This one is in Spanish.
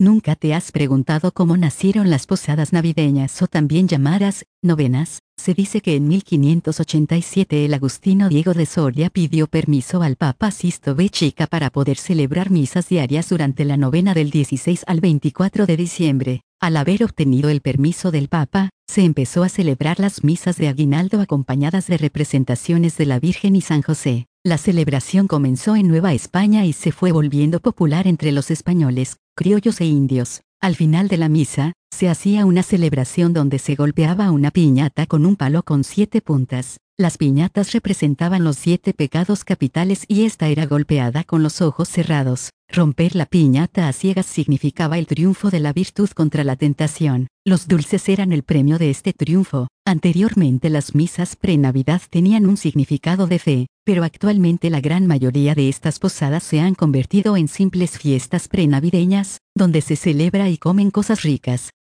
¿Nunca te has preguntado cómo nacieron las posadas navideñas o también llamadas novenas? Se dice que en 1587 el agustino Diego de Soria pidió permiso al Papa Sisto V Chica para poder celebrar misas diarias durante la novena del 16 al 24 de diciembre. Al haber obtenido el permiso del Papa, se empezó a celebrar las misas de aguinaldo acompañadas de representaciones de la Virgen y San José. La celebración comenzó en Nueva España y se fue volviendo popular entre los españoles, criollos e indios. Al final de la misa, se hacía una celebración donde se golpeaba una piñata con un palo con 7 puntas. Las piñatas representaban los 7 pecados capitales y esta era golpeada con los ojos cerrados. Romper la piñata a ciegas significaba el triunfo de la virtud contra la tentación. Los dulces eran el premio de este triunfo. Anteriormente las misas pre-Navidad tenían un significado de fe, pero actualmente la gran mayoría de estas posadas se han convertido en simples fiestas pre-navideñas, donde se celebra y comen cosas ricas.